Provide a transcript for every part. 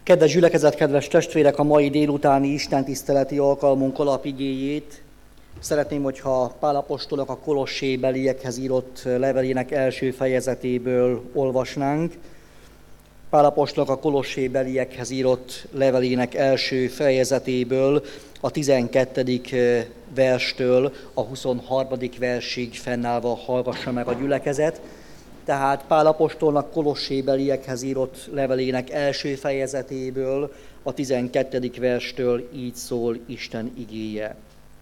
Kedves gyülekezet, kedves testvérek, a mai délutáni istentiszteleti alkalmunk alapigéjét szeretném, hogyha Pál apostolnak a Kolossébeliekhez írott levelének első fejezetéből olvasnánk. Pál apostolnak a Kolossébeliekhez írott levelének első fejezetéből, a 12. verstől a 23. versig fennállva hallgassa meg a gyülekezet. Tehát Pál apostolnak Kolossébeliekhez írott levelének első fejezetéből, a 12. verstől így szól Isten igéje.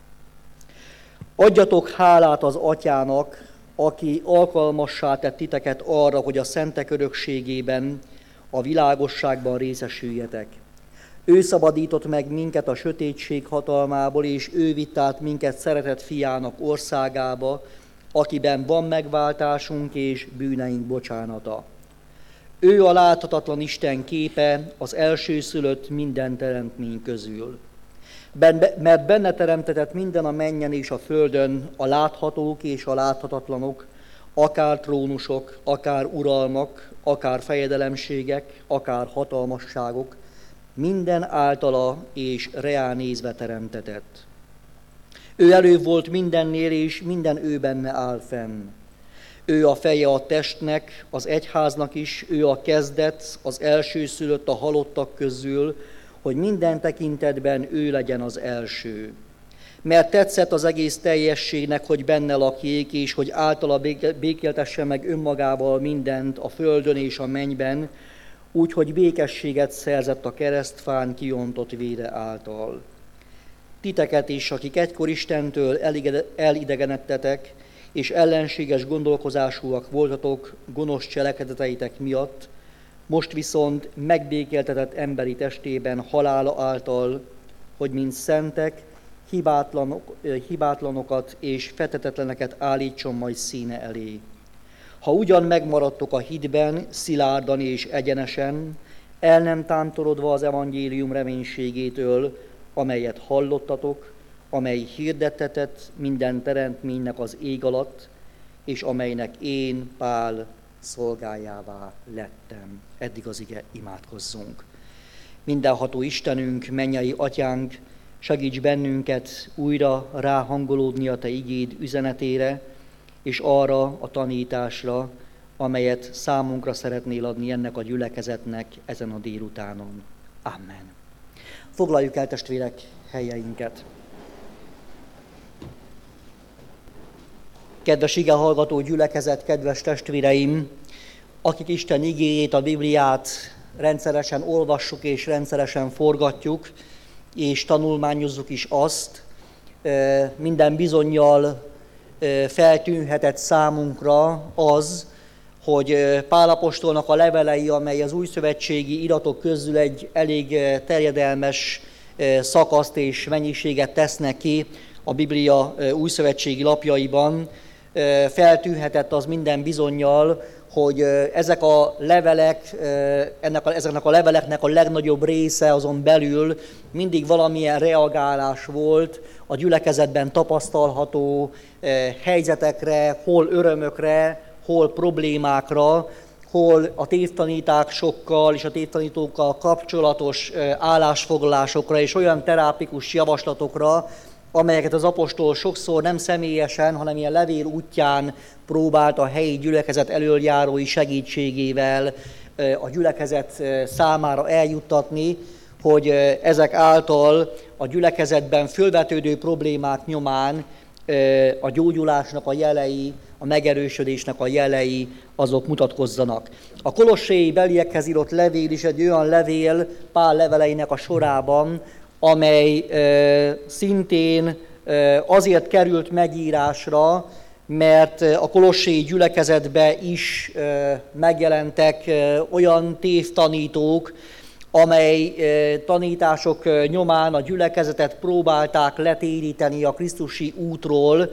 Adjatok hálát az Atyának, aki alkalmassá tett titeket arra, hogy a szentek örökségében, a világosságban részesüljetek. Ő szabadított meg minket a sötétség hatalmából, és ő vitt át minket szeretett fiának országába, akiben van megváltásunk és bűneink bocsánata. Ő a láthatatlan Isten képe, az elsőszülött minden teremtmény közül. Mert benne teremtetett minden a mennyen és a földön, a láthatók és a láthatatlanok, akár trónusok, akár uralmak, akár fejedelemségek, akár hatalmasságok, minden általa és reá nézve teremtetett. Ő előbb volt mindennél, és minden ő benne áll fenn. Ő a feje a testnek, az egyháznak is, ő a kezdet, az elsőszülött a halottak közül, hogy minden tekintetben ő legyen az első. Mert tetszett az egész teljességnek, hogy benne lakjék, és hogy általa békéltesse meg önmagával mindent a földön és a mennyben, úgy, hogy békességet szerzett a keresztfán kiontott vére által. Titeket is, akik egykor Istentől elidegenedtetek, és ellenséges gondolkozásúak voltatok gonosz cselekedeteitek miatt, most viszont megbékéltetett emberi testében halála által, hogy mint szentek, hibátlanokat és fetetetleneket állítson majd színe elé. Ha ugyan megmaradtok a hitben, szilárdan és egyenesen, el nem tántorodva az evangélium reménységétől, amelyet hallottatok, amely hirdettetett minden teremtménynek az ég alatt, és amelynek én, Pál, szolgájává lettem. Eddig az ige, imádkozzunk. Mindenható Istenünk, mennyei Atyánk, segíts bennünket újra ráhangolódni a Te igéd üzenetére, és arra a tanításra, amelyet számunkra szeretnél adni ennek a gyülekezetnek ezen a délutánon. Amen. Foglaljuk el, testvérek, helyeinket. Kedves igehallgató gyülekezet, kedves testvéreim, akik Isten igéjét, a Bibliát rendszeresen olvassuk és rendszeresen forgatjuk, és tanulmányozzuk is azt, minden bizonnyal feltűnhetett számunkra az, hogy Pál apostolnak a levelei, amely az újszövetségi iratok közül egy elég terjedelmes szakaszt és mennyiséget tesznek ki a Biblia újszövetségi lapjaiban, feltűnhetett az minden bizonnyal, hogy ezek a levelek, ezeknek a leveleknek a legnagyobb része azon belül mindig valamilyen reagálás volt a gyülekezetben tapasztalható helyzetekre, hol örömökre, hol problémákra, hol a tévtanításokkal és a tévtanítókkal kapcsolatos állásfoglalásokra és olyan terápikus javaslatokra, amelyeket az apostol sokszor nem személyesen, hanem ilyen levél útján próbált a helyi gyülekezet elöljárói segítségével a gyülekezet számára eljuttatni, hogy ezek által a gyülekezetben fölvetődő problémák nyomán a gyógyulásnak a jelei, a megerősödésnek a jelei azok mutatkozzanak. A Kolossébeliekhez írott levél is egy olyan levél Pál leveleinek a sorában, amely szintén azért került megírásra, mert a kolossé gyülekezetbe is megjelentek olyan tévtanítók, amely tanítások nyomán a gyülekezetet próbálták letéríteni a krisztusi útról,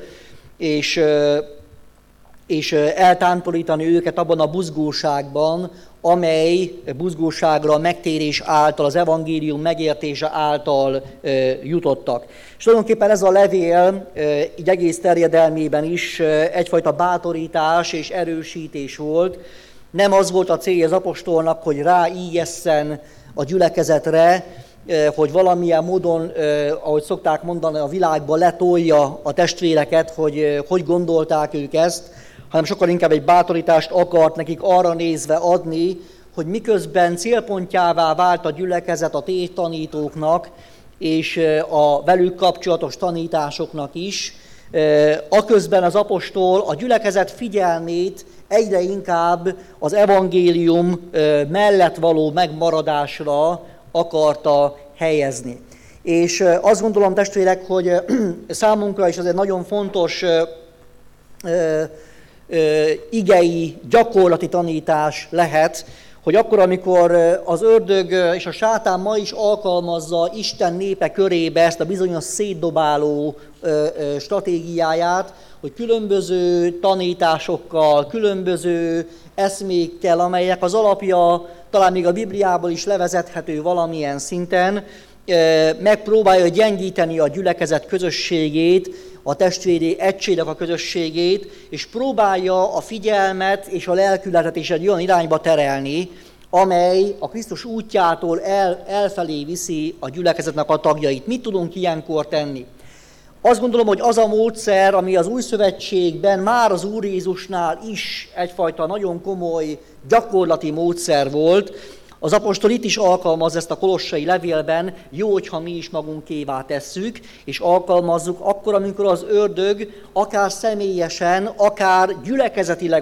és eltántorítani őket abban a buzgóságban, amely buzgóságra a megtérés által, az evangélium megértése által jutottak. És tulajdonképpen ez a levél így egész terjedelmében is egyfajta bátorítás és erősítés volt. Nem az volt a célja az apostolnak, hogy ráijesszen a gyülekezetre, hogy valamilyen módon, ahogy szokták mondani, a világba letolja a testvéreket, hogy gondolták ők ezt, hanem sokkal inkább egy bátorítást akart nekik arra nézve adni, hogy miközben célpontjává vált a gyülekezet a tévtanítóknak és a velük kapcsolatos tanításoknak is, aközben az apostol a gyülekezet figyelmét egyre inkább az evangélium mellett való megmaradásra akarta helyezni. És azt gondolom, testvérek, hogy számunkra is ez egy nagyon fontos igei, gyakorlati tanítás lehet, hogy akkor, amikor az ördög és a sátán ma is alkalmazza Isten népe körébe ezt a bizonyos szétdobáló stratégiáját, hogy különböző tanításokkal, különböző eszmékkel, amelyek az alapja talán még a Bibliából is levezethető valamilyen szinten, megpróbálja gyengíteni a gyülekezet közösségét, a testvéri egységnek a közösségét, és próbálja a figyelmet és a lelkületet is egy olyan irányba terelni, amely a Krisztus útjától elfelé viszi a gyülekezetnek a tagjait. Mit tudunk ilyenkor tenni? Azt gondolom, hogy az a módszer, ami az Új Szövetségben már az Úr Jézusnál is egyfajta nagyon komoly gyakorlati módszer volt, az apostol itt is alkalmaz ezt a kolossai levélben, jó, hogyha mi is magunkévá tesszük, és alkalmazzuk akkor, amikor az ördög akár személyesen, akár gyülekezetileg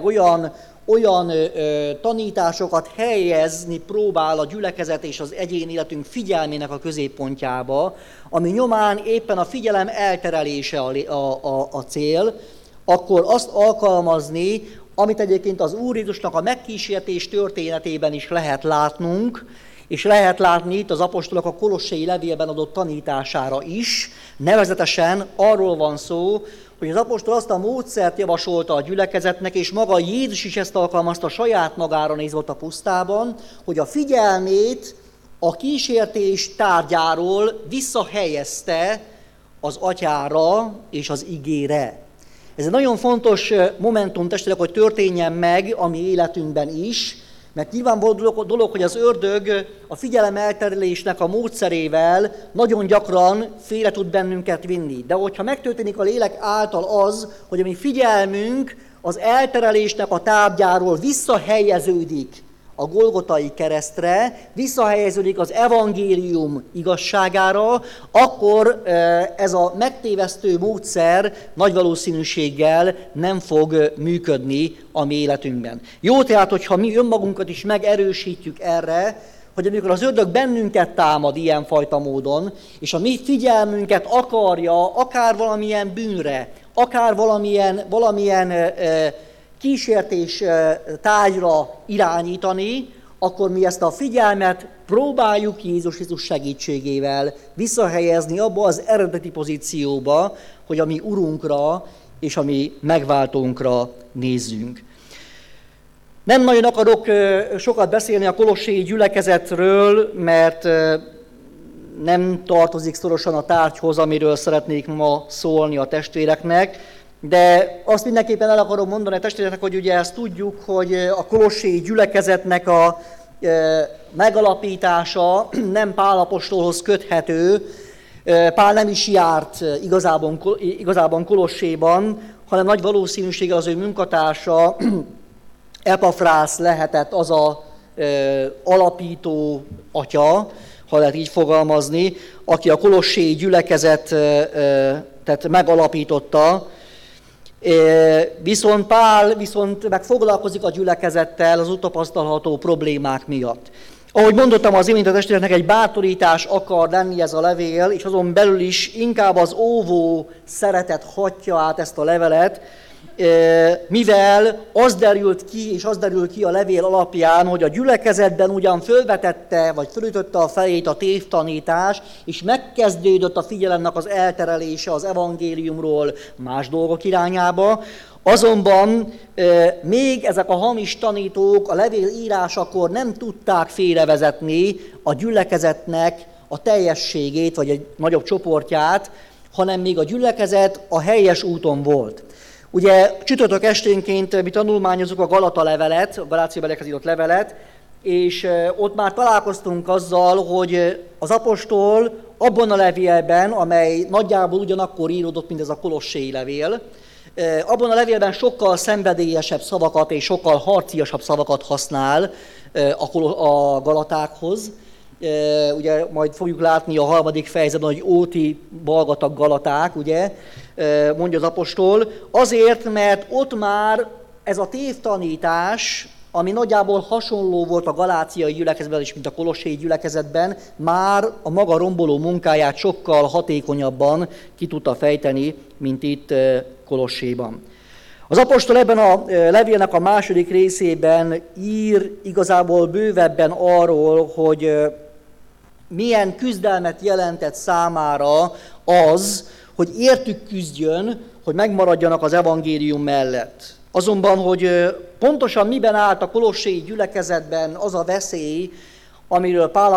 olyan tanításokat helyezni próbál a gyülekezet és az egyéni életünk figyelmének a középpontjába, ami nyomán éppen a figyelem elterelése a cél, akkor azt alkalmazni, amit egyébként az Úr Jézusnak a megkísértés történetében is lehet látnunk, és lehet látni itt az apostolok a kolossai levélben adott tanítására is. Nevezetesen arról van szó, hogy az apostol azt a módszert javasolta a gyülekezetnek, és maga Jézus is ezt alkalmazta saját magára nézve ott a pusztában, hogy a figyelmét a kísértés tárgyáról visszahelyezte az atyára és az igére. Ez egy nagyon fontos momentum, testvérek, hogy történjen meg a mi életünkben is, mert nyilvánvaló dolog, hogy az ördög a figyelem elterelésnek a módszerével nagyon gyakran félre tud bennünket vinni. De hogyha megtörténik a lélek által az, hogy a mi figyelmünk az elterelésnek a tárgyáról visszahelyeződik a Golgotai keresztre, visszahelyeződik az evangélium igazságára, akkor ez a megtévesztő módszer nagy valószínűséggel nem fog működni a mi életünkben. Jó tehát, hogyha mi önmagunkat is megerősítjük erre, hogy amikor az ördög bennünket támad ilyenfajta módon, és a mi figyelmünket akarja akár valamilyen bűnre, akár valamilyen kísértés tárgyra irányítani, akkor mi ezt a figyelmet próbáljuk Jézus Krisztus segítségével visszahelyezni abba az eredeti pozícióba, hogy a mi Urunkra és a mi megváltónkra nézzünk. Nem nagyon akarok sokat beszélni a kolossai gyülekezetről, mert nem tartozik szorosan a tárgyhoz, amiről szeretnék ma szólni a testvéreknek, de azt mindenképpen el akarom mondani a testvéreknek, hogy ugye ezt tudjuk, hogy a kolossai gyülekezetnek a megalapítása nem Pál apostolhoz köthető. Pál nem is járt igazában Kolosséban, hanem nagy valószínűséggel az ő munkatársa Epafrász lehetett az a alapító atya, ha lehet így fogalmazni, aki a kolossai gyülekezetet megalapította. Viszont Pál meg foglalkozik a gyülekezettel az ott tapasztalható problémák miatt. Ahogy mondottam az imént, a testvéreknek egy bátorítás akar lenni ez a levél, és azon belül is inkább az óvó szeretet hatja át ezt a levelet, mivel az derült ki, és az derül ki a levél alapján, hogy a gyülekezetben ugyan fölvetette, vagy fölütötte a fejét a tévtanítás, és megkezdődött a figyelemnek az elterelése az evangéliumról más dolgok irányába, azonban még ezek a hamis tanítók a levél írásakor nem tudták félrevezetni a gyülekezetnek a teljességét, vagy egy nagyobb csoportját, hanem még a gyülekezet a helyes úton volt. Ugye csütörtök esténként mi tanulmányozunk a Galata levelet, a Galáciabeliekhez írott levelet, és ott már találkoztunk azzal, hogy az apostol abban a levélben, amely nagyjából ugyanakkor íródott, mint ez a kolossai levél, abban a levélben sokkal szenvedélyesebb szavakat és sokkal harciasabb szavakat használ a galatákhoz. Ugye majd fogjuk látni a 3. fejezetben, hogy óti, balgatag galaták, ugye, mondja az apostol, azért, mert ott már ez a tévtanítás, ami nagyjából hasonló volt a galáciai gyülekezetben is, mint a kolossai gyülekezetben, már a maga romboló munkáját sokkal hatékonyabban ki tudta fejteni, mint itt Kolosséban. Az apostol ebben a levélnek a második részében ír igazából bővebben arról, hogy milyen küzdelmet jelentett számára az, hogy értük küzdjön, hogy megmaradjanak az evangélium mellett. Azonban, hogy pontosan miben állt a kolossai gyülekezetben az a veszély, amire Pál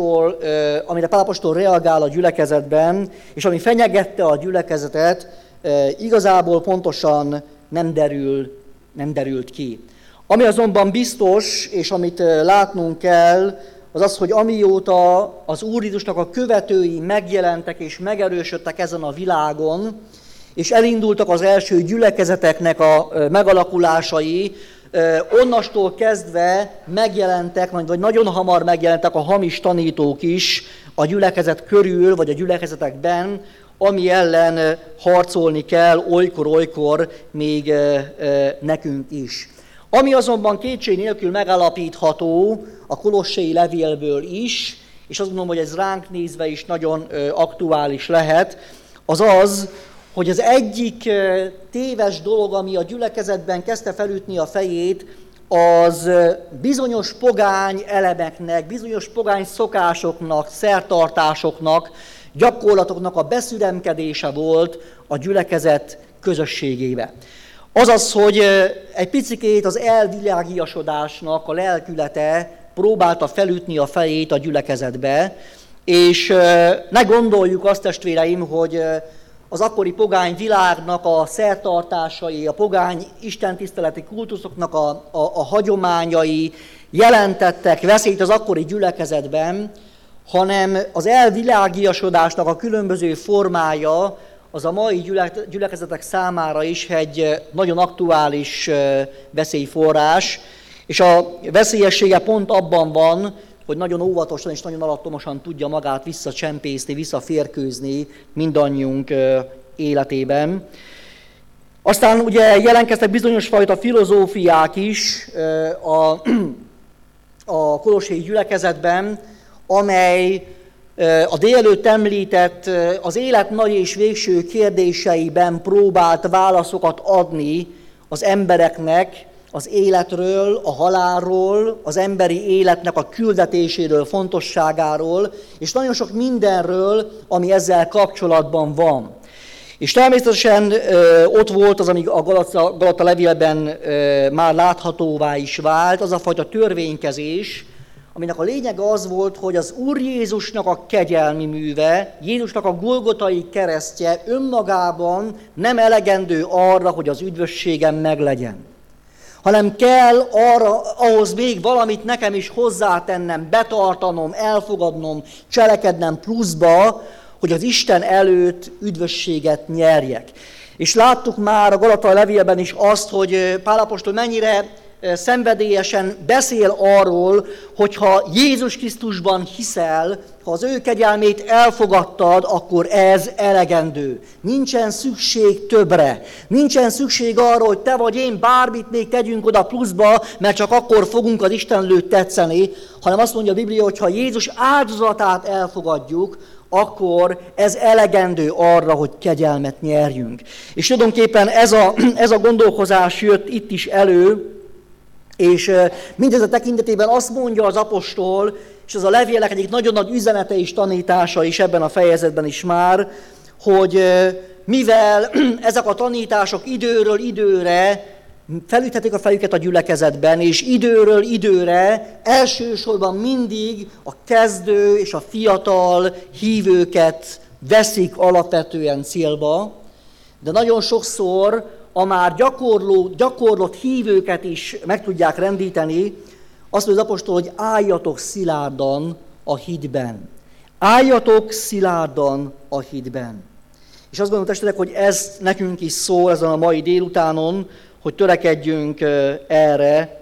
apostol reagál a gyülekezetben, és ami fenyegette a gyülekezetet, igazából pontosan nem derült ki. Ami azonban biztos, és amit látnunk kell, az az, hogy amióta az Úr Jézusnak a követői megjelentek és megerősödtek ezen a világon, és elindultak az első gyülekezeteknek a megalakulásai, onnastól kezdve megjelentek, vagy nagyon hamar megjelentek a hamis tanítók is a gyülekezet körül, vagy a gyülekezetekben, ami ellen harcolni kell olykor-olykor még nekünk is. Ami azonban kétség nélkül megállapítható a kolossai levélből is, és azt gondolom, hogy ez ránk nézve is nagyon aktuális lehet, az az, hogy az egyik téves dolog, ami a gyülekezetben kezdte felütni a fejét, az bizonyos pogány elemeknek, bizonyos pogány szokásoknak, szertartásoknak, gyakorlatoknak a beszüremkedése volt a gyülekezet közösségébe. Azaz, hogy egy picikét az elvilágiasodásnak a lelkülete próbálta felütni a fejét a gyülekezetbe, és ne gondoljuk azt, testvéreim, hogy az akkori pogány világnak a szertartásai, a pogány istentiszteleti kultuszoknak a hagyományai jelentettek veszélyt az akkori gyülekezetben, hanem az elvilágiasodásnak a különböző formája az a mai gyülekezetek számára is egy nagyon aktuális veszélyforrás, és a veszélyessége pont abban van, hogy nagyon óvatosan és nagyon alattomosan tudja magát visszacsempészni, visszaférkőzni mindannyiunk életében. Aztán ugye jelenkeztek bizonyos fajta filozófiák is a kolossai gyülekezetben, amely a délelőtt említett az élet nagy és végső kérdéseiben próbált válaszokat adni az embereknek, az életről, a halálról, az emberi életnek a küldetéséről, fontosságáról, és nagyon sok mindenről, ami ezzel kapcsolatban van. És természetesen ott volt az, ami a Galata levélben már láthatóvá is vált, az a fajta törvénykezés, aminek a lényege az volt, hogy az Úr Jézusnak a kegyelmi műve, Jézusnak a golgotai keresztje önmagában nem elegendő arra, hogy az üdvösségem meglegyen, hanem kell ahhoz még valamit nekem is hozzátennem, betartanom, elfogadnom, cselekednem pluszba, hogy az Isten előtt üdvösséget nyerjek. És láttuk már a Galata levélben is azt, hogy Pál apostol mennyire szenvedélyesen beszél arról, hogyha Jézus Krisztusban hiszel, ha az ő kegyelmét elfogadtad, akkor ez elegendő. Nincsen szükség többre. Nincsen szükség arra, hogy te vagy én bármit még tegyünk oda pluszba, mert csak akkor fogunk az Isten előtt tetszeni, hanem azt mondja a Biblia, hogy ha Jézus áldozatát elfogadjuk, akkor ez elegendő arra, hogy kegyelmet nyerjünk. És tulajdonképpen ez a gondolkozás jött itt is elő, és mindez a tekintetében azt mondja az apostol, és ez a levélek egyik nagyon nagy üzenete és tanítása is ebben a fejezetben is már, hogy mivel ezek a tanítások időről időre felüthetik a fejüket a gyülekezetben, és időről időre elsősorban mindig a kezdő és a fiatal hívőket veszik alapvetően célba, de nagyon sokszor a már gyakorlott hívőket is meg tudják rendíteni, Azt mondja az apostol, hogy álljatok szilárdan a hitben. Álljatok szilárdan a hitben. És azt gondolom, testvérek, hogy ez nekünk is szól ezen a mai délutánon, hogy törekedjünk erre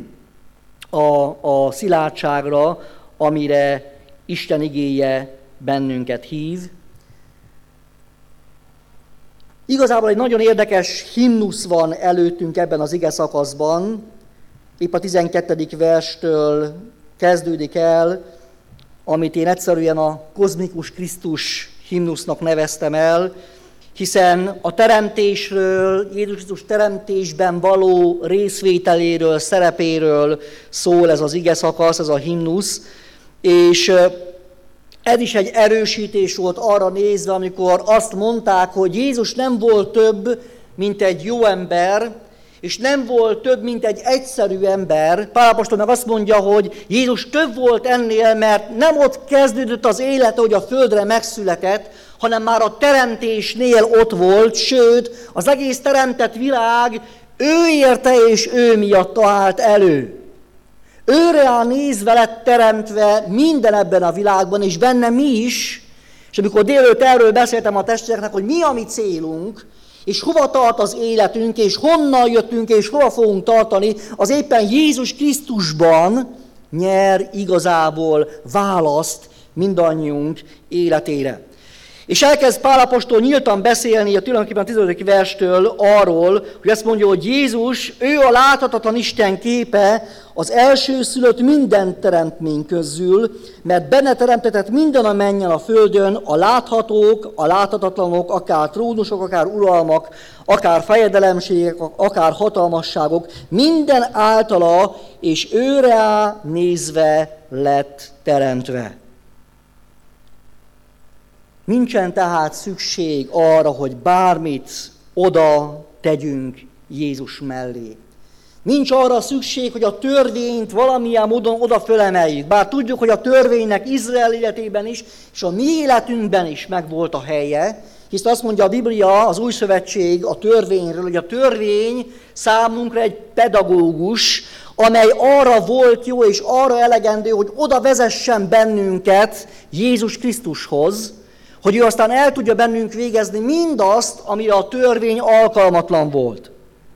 a szilárdságra, amire Isten igéje bennünket hív. Igazából egy nagyon érdekes himnusz van előttünk ebben az ige szakaszban. Épp a 12. verstől kezdődik el, amit én egyszerűen a kozmikus Krisztus himnusznak neveztem el, hiszen a teremtésről, Jézus Krisztus teremtésben való részvételéről, szerepéről szól ez az ige szakasz, ez a himnusz, és ez is egy erősítés volt arra nézve, amikor azt mondták, hogy Jézus nem volt több, mint egy jó ember, és nem volt több, mint egy egyszerű ember. Pál apostol meg azt mondja, hogy Jézus több volt ennél, mert nem ott kezdődött az élete, hogy a földre megszületett, hanem már a teremtésnél ott volt, sőt, az egész teremtett világ ő érte és ő miatta állt elő. Őre nézve lett teremtve minden ebben a világban, és benne mi is, és amikor délelőtt erről beszéltem a testvéreknek, hogy mi a mi célunk, és hova tart az életünk, és honnan jöttünk, és hova fogunk tartani, az éppen Jézus Krisztusban nyer igazából választ mindannyiunk életére. És elkezd Pál apostol nyíltan beszélni tulajdonképpen a 15. verstől arról, hogy azt mondja, hogy Jézus, ő a láthatatlan Isten képe, az elsőszülött minden teremtmény közül, mert benne teremtetett minden a mennyen a földön, a láthatók, a láthatatlanok, akár trónusok, akár uralmak, akár fejedelemségek, akár hatalmasságok, minden általa és őre nézve lett teremtve. Nincsen tehát szükség arra, hogy bármit oda tegyünk Jézus mellé. Nincs arra szükség, hogy a törvényt valamilyen módon oda fölemeljük. Bár tudjuk, hogy a törvénynek Izrael életében is, és a mi életünkben is megvolt a helye, hisz azt mondja a Biblia, az Új Szövetség a törvényről, hogy a törvény számunkra egy pedagógus, amely arra volt jó és arra elegendő, hogy oda vezessen bennünket Jézus Krisztushoz, hogy ő aztán el tudja bennünk végezni mindazt, amire a törvény alkalmatlan volt.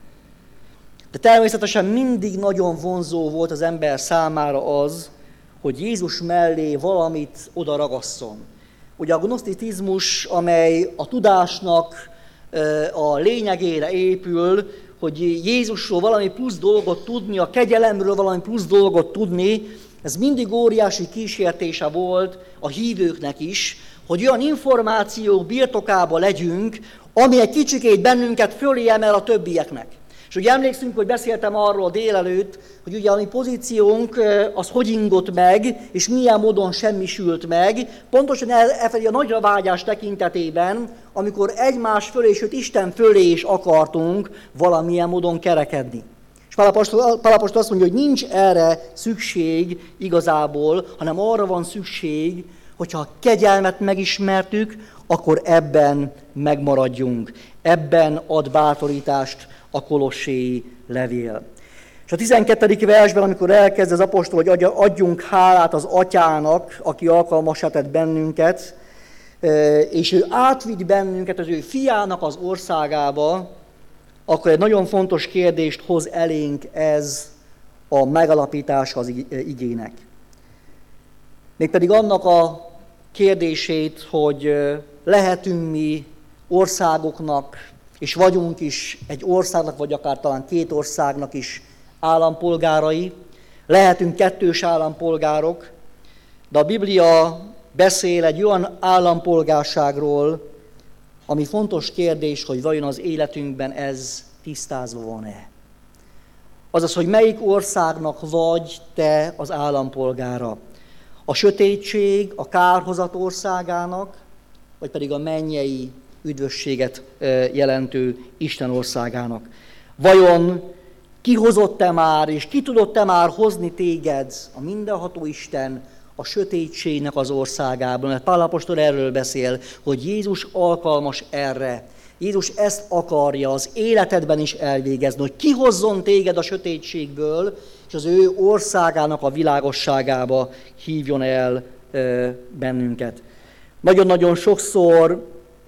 De természetesen mindig nagyon vonzó volt az ember számára az, hogy Jézus mellé valamit oda ragasszon. Ugye a gnoszticizmus, amely a tudásnak a lényegére épül, hogy Jézusról valami plusz dolgot tudni, a kegyelemről valami plusz dolgot tudni, ez mindig óriási kísértése volt a hívőknek is, hogy olyan információk birtokába legyünk, ami egy kicsikét bennünket fölé emel a többieknek. És ugye emlékszünk, hogy beszéltem arról délelőtt, hogy ugye a mi pozíciónk az hogy ingott meg, és milyen módon semmisült meg, pontosan a nagyra vágyás tekintetében, amikor egymás fölé, sőt Isten fölé is akartunk valamilyen módon kerekedni. És Pál apostol azt mondja, hogy nincs erre szükség igazából, hanem arra van szükség, hogyha a kegyelmet megismertük, akkor ebben megmaradjunk. Ebben ad bátorítást a kolosséi levél. És a 12. versben, amikor elkezd az apostol, hogy adjunk hálát az Atyának, aki alkalmassá tett bennünket, és ő átvitt bennünket az ő fiának az országába, akkor egy nagyon fontos kérdést hoz elénk ez a megalapítása az igének. Mégpedig annak a kérdését, hogy lehetünk mi országoknak, és vagyunk is egy országnak, vagy akár talán két országnak is állampolgárai, lehetünk kettős állampolgárok, de a Biblia beszél egy olyan állampolgárságról, ami fontos kérdés, hogy vajon az életünkben ez tisztázva van-e. Azaz, hogy melyik országnak vagy te az állampolgára. A sötétség, a kárhozat országának, vagy pedig a mennyei üdvösséget jelentő Isten országának. Vajon ki hozott-e már, és ki tudott-e már hozni téged a mindenható Isten a sötétségnek az országában? Mert Pál apostol erről beszél, hogy Jézus alkalmas erre. Jézus ezt akarja az életedben is elvégezni, hogy kihozzon téged a sötétségből, és az ő országának a világosságába hívjon el bennünket. Nagyon-nagyon sokszor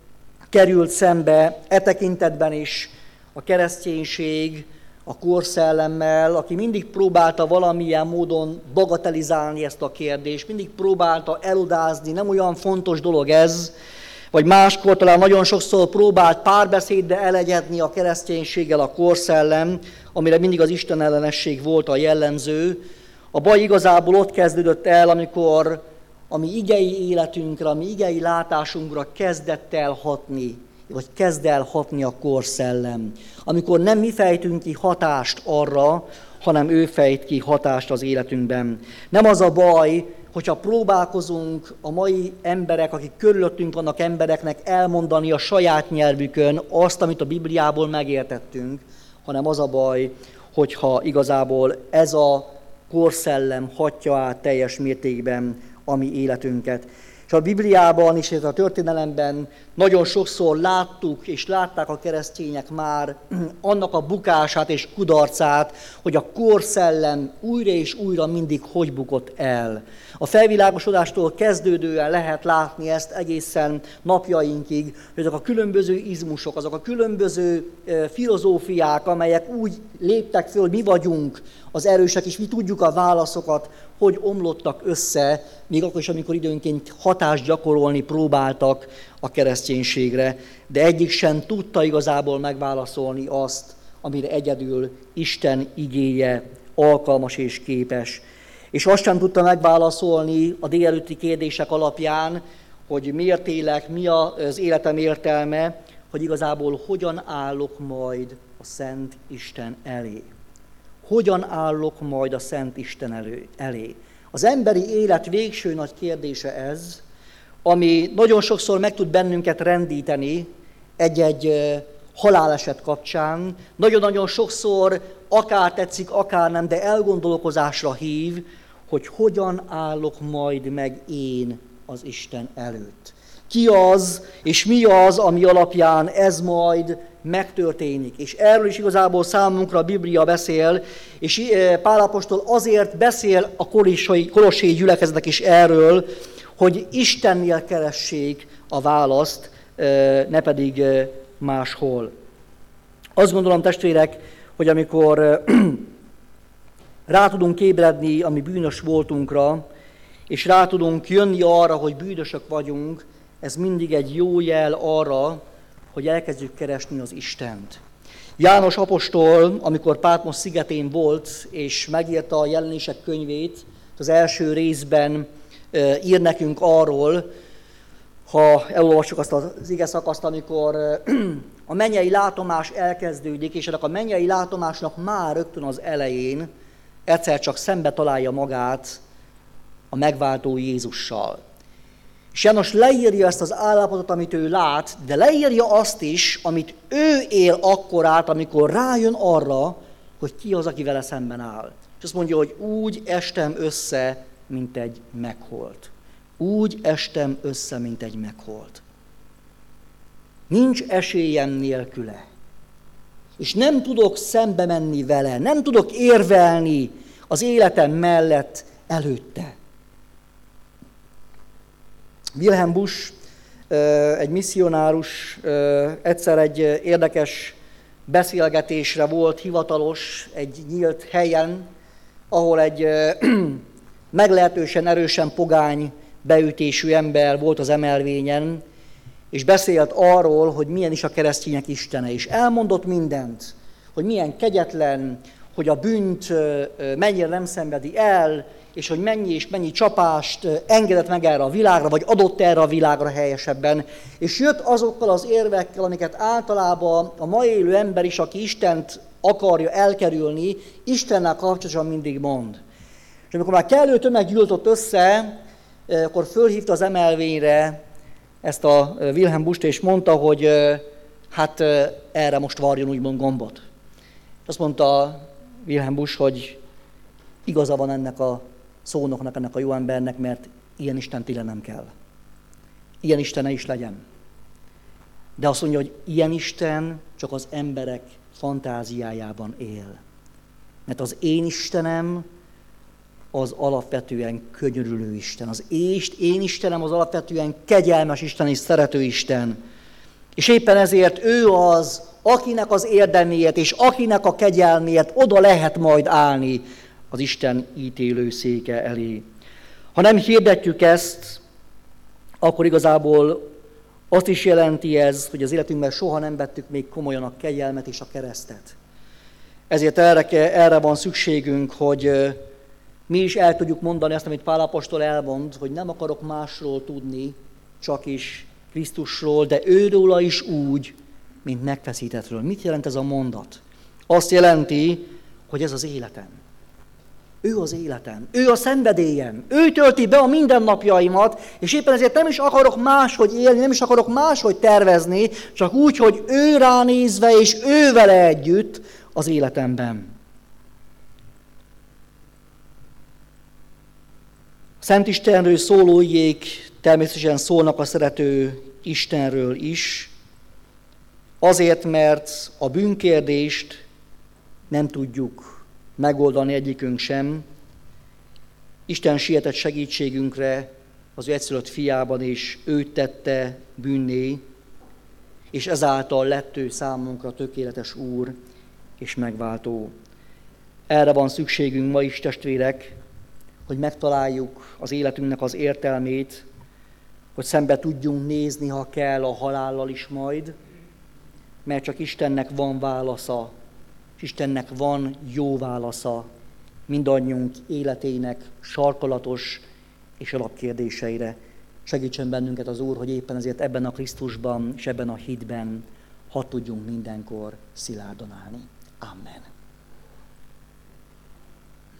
került szembe e tekintetben is a kereszténység a korszellemmel, aki mindig próbálta valamilyen módon bagatelizálni ezt a kérdést, mindig próbálta elodázni, nem olyan fontos dolog ez, vagy máskor talán nagyon sokszor próbált párbeszédbe elegyedni a kereszténységgel a korszellem, amire mindig az istenellenesség volt a jellemző. A baj igazából ott kezdődött el, amikor a mi igei életünkre, a mi igei látásunkra kezdett el hatni, vagy kezd el hatni a korszellem. Amikor nem mi fejtünk ki hatást arra, hanem ő fejt ki hatást az életünkben. Nem az a baj, hogyha próbálkozunk a mai emberek, akik körülöttünk vannak embereknek elmondani a saját nyelvükön azt, amit a Bibliából megértettünk, hanem az a baj, hogyha igazából ez a korszellem hatja át teljes mértékben a mi életünket. És a Bibliában és a történelemben nagyon sokszor láttuk és látták a keresztények már annak a bukását és kudarcát, hogy a korszellem újra és újra mindig hogy bukott el. A felvilágosodástól kezdődően lehet látni ezt egészen napjainkig, hogy azok a különböző izmusok, azok a különböző filozófiák, amelyek úgy léptek föl, mi vagyunk az erősek, és mi tudjuk a válaszokat, hogy omlottak össze, még akkor is, amikor időnként hatást gyakorolni próbáltak a kereszténységre, de egyik sem tudta igazából megválaszolni azt, amire egyedül Isten igéje alkalmas és képes. És azt sem tudta megválaszolni a délelőtti kérdések alapján, hogy miért élek, mi az életem értelme, hogy igazából hogyan állok majd a Szent Isten elé. Hogyan állok majd a Szent Isten elé. Az emberi élet végső nagy kérdése ez, ami nagyon sokszor meg tud bennünket rendíteni egy-egy haláleset kapcsán. Nagyon-nagyon sokszor akár tetszik, akár nem, de elgondolkozásra hív, hogy hogyan állok majd meg én az Isten előtt. Ki az, és mi az, ami alapján ez majd megtörténik. És erről is igazából számunkra a Biblia beszél, és Pál apostol azért beszél a kolosséi gyülekezetnek is erről, hogy Istennél keressék a választ, ne pedig máshol. Azt gondolom, testvérek, hogy amikor rá tudunk ébredni a mi bűnös voltunkra, és rá tudunk jönni arra, hogy bűnösök vagyunk, ez mindig egy jó jel arra, hogy elkezdjük keresni az Istent. János apostol, amikor Pátmos szigetén volt, és megírta a Jelenések könyvét, az első részben ír nekünk arról, ha elolvassuk azt az ige szakaszt, amikor a mennyei látomás elkezdődik, és ennek a mennyei látomásnak már rögtön az elején egyszer csak szembe találja magát a megváltó Jézussal. És János leírja ezt az állapotot, amit ő lát, de leírja azt is, amit ő él akkor át, amikor rájön arra, hogy ki az, aki vele szemben áll. És azt mondja, hogy úgy estem össze, mint egy megholt. Úgy estem össze, mint egy megholt. Nincs esélyem nélküle. És nem tudok szembe menni vele, nem tudok érvelni az életem mellett előtte. Wilhelm Busch, egy misszionárus, egyszer egy érdekes beszélgetésre volt hivatalos egy nyílt helyen, ahol egy meglehetősen erősen pogány beütésű ember volt az emelvényen, és beszélt arról, hogy milyen is a keresztények istene, és elmondott mindent, hogy milyen kegyetlen, hogy a bűnt mennyire nem szenvedi el, és hogy mennyi és mennyi csapást engedett meg erre a világra, vagy adott erre a világra helyesebben. És jött azokkal az érvekkel, amiket általában a ma élő ember is, aki Istent akarja elkerülni, Istennel kapcsolatosan mindig mond. És amikor már kellő tömeg gyűlt össze, akkor fölhívta az emelvényre ezt a Wilhelm Buscht, és mondta, hogy hát erre most varjon úgymond gombot. És azt mondta Wilhelm Busch, hogy igaza van ennek a szónoknak, ennek a jó embernek, mert ilyen Isten tényleg nem kell. Ilyen Isten ne is legyen. De azt mondja, hogy ilyen Isten csak az emberek fantáziájában él. Mert az én Istenem az alapvetően könyörülő Isten. Az én Istenem az alapvetően kegyelmes Isten és szerető Isten. És éppen ezért ő az, akinek az érdeméért és akinek a kegyelméért oda lehet majd állni az Isten ítélő széke elé. Ha nem hirdetjük ezt, akkor igazából azt is jelenti ez, hogy az életünkben soha nem vettük még komolyan a kegyelmet és a keresztet. Ezért erre van szükségünk, hogy mi is el tudjuk mondani azt, amit Pál apostol elmond, hogy nem akarok másról tudni, csak is Krisztusról, de őróla is úgy, mint megfeszítettről. Mit jelent ez a mondat? Azt jelenti, hogy ez az életem. Ő az életem, ő a szenvedélyem, ő tölti be a mindennapjaimat, és éppen ezért nem is akarok máshogy élni, nem is akarok máshogy tervezni, csak úgy, hogy ő ránézve és ő vele együtt az életemben. A Szent Istenről szóló igék természetesen szólnak a szerető Istenről is, azért, mert a bűnkérdést nem tudjuk megoldani egyikünk sem. Isten sietett segítségünkre az ő egyszülött fiában, és őt tette bűnné, és ezáltal lett ő számunkra tökéletes Úr és megváltó. Erre van szükségünk ma is, testvérek, hogy megtaláljuk az életünknek az értelmét, hogy szembe tudjunk nézni, ha kell, a halállal is majd, mert csak Istennek van válasza, és Istennek van jó válasza mindannyiunk életének sarkalatos és alapkérdéseire. Segítsen bennünket az Úr, hogy éppen ezért ebben a Krisztusban és ebben a hitben hadd tudjunk mindenkor szilárdan állni. Amen.